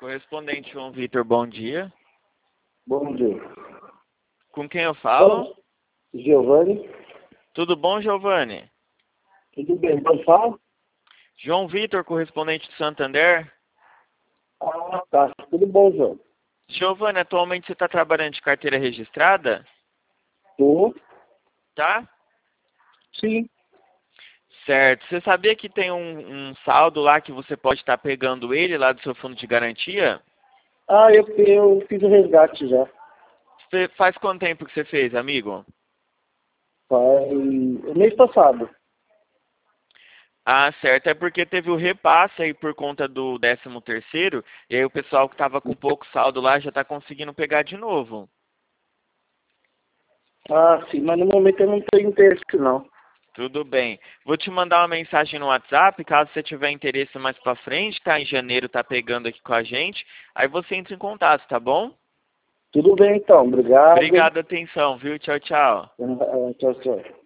Correspondente João Vitor, bom dia. Bom dia. Com quem eu falo? Giovanni. Tudo bom, Giovanni? Tudo bem, pode falar? João Vitor, correspondente de Santander. Ah, tá. Tudo bom, João? Giovanni, atualmente você está trabalhando de carteira registrada? Tô. Tá? Sim. Certo. Você sabia que tem um saldo lá que você pode estar pegando ele lá do seu fundo de garantia? Ah, eu fiz o resgate já. Faz quanto tempo que você fez, amigo? Faz mês passado. Ah, certo. É porque teve o repasse aí por conta do 13º, e aí o pessoal que estava com pouco saldo lá já está conseguindo pegar de novo. Ah, sim, mas no momento eu não tenho interesse, não. Tudo bem. Vou te mandar uma mensagem no WhatsApp, caso você tiver interesse mais pra frente, tá? Em janeiro tá pegando aqui com a gente. Aí você entra em contato, tá bom? Tudo bem, então. Obrigado. Obrigado, atenção, viu? Tchau, tchau. Tchau, tchau.